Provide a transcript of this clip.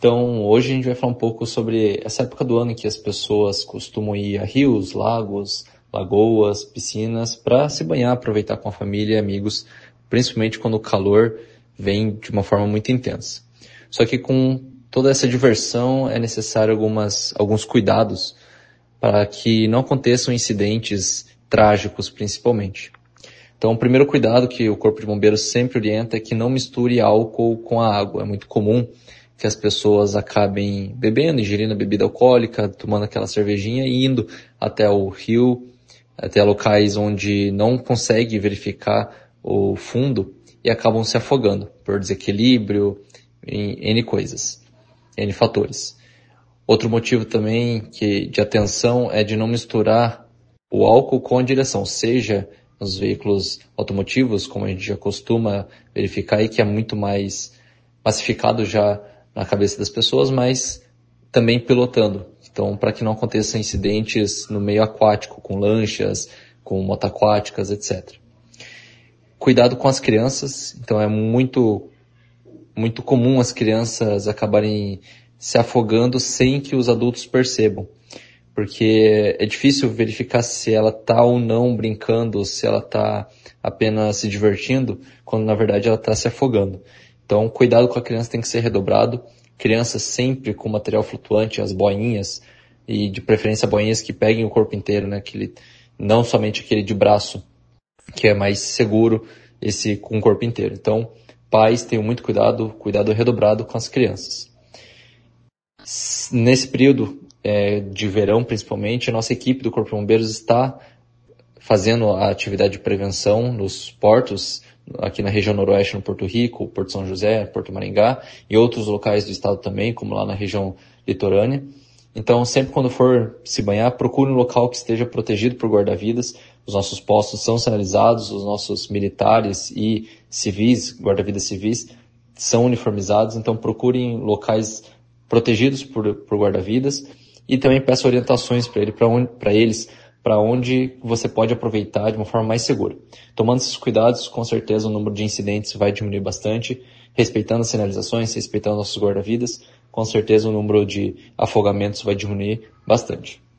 Então, hoje a gente vai falar um pouco sobre essa época do ano em que as pessoas costumam ir a rios, lagos, lagoas, piscinas, para se banhar, aproveitar com a família e amigos, principalmente quando o calor vem de uma forma muito intensa. Só que com toda essa diversão é necessário alguns cuidados para que não aconteçam incidentes trágicos, principalmente. Então, o primeiro cuidado que o Corpo de Bombeiros sempre orienta é que não misture álcool com a água. É muito comum que as pessoas acabem bebendo, ingerindo bebida alcoólica, tomando aquela cervejinha e indo até o rio, até locais onde não consegue verificar o fundo e acabam se afogando por desequilíbrio, em N coisas, N fatores. Outro motivo também de atenção é de não misturar o álcool com a direção, seja nos veículos automotivos, como a gente já costuma verificar e que é muito mais massificado já na cabeça das pessoas, mas também pilotando. Então, para que não aconteçam incidentes no meio aquático, com lanchas, com motoaquáticas, etc. Cuidado com as crianças. Então, é muito comum as crianças acabarem se afogando sem que os adultos percebam. Porque é difícil verificar se ela está ou não brincando, se ela está apenas se divertindo, quando na verdade ela está se afogando. Então, cuidado com a criança tem que ser redobrado. Crianças sempre com material flutuante, as boinhas, e de preferência boinhas que peguem o corpo inteiro, né? Não somente aquele de braço, que é mais seguro, esse com o corpo inteiro. Então, pais, tenham muito cuidado redobrado com as crianças. Nesse período de verão, principalmente, a nossa equipe do Corpo de Bombeiros está fazendo a atividade de prevenção nos portos, aqui na região noroeste, no Porto Rico, Porto São José, Porto Maringá, e outros locais do estado também, como lá na região litorânea. Então, sempre quando for se banhar, procure um local que esteja protegido por guarda-vidas. Os nossos postos são sinalizados, os nossos militares e civis, guarda-vidas civis, são uniformizados, então procurem locais protegidos por guarda-vidas e também peça orientações para eles, para onde você pode aproveitar de uma forma mais segura. Tomando esses cuidados, com certeza o número de incidentes vai diminuir bastante, respeitando as sinalizações, respeitando nossos guarda-vidas, com certeza o número de afogamentos vai diminuir bastante.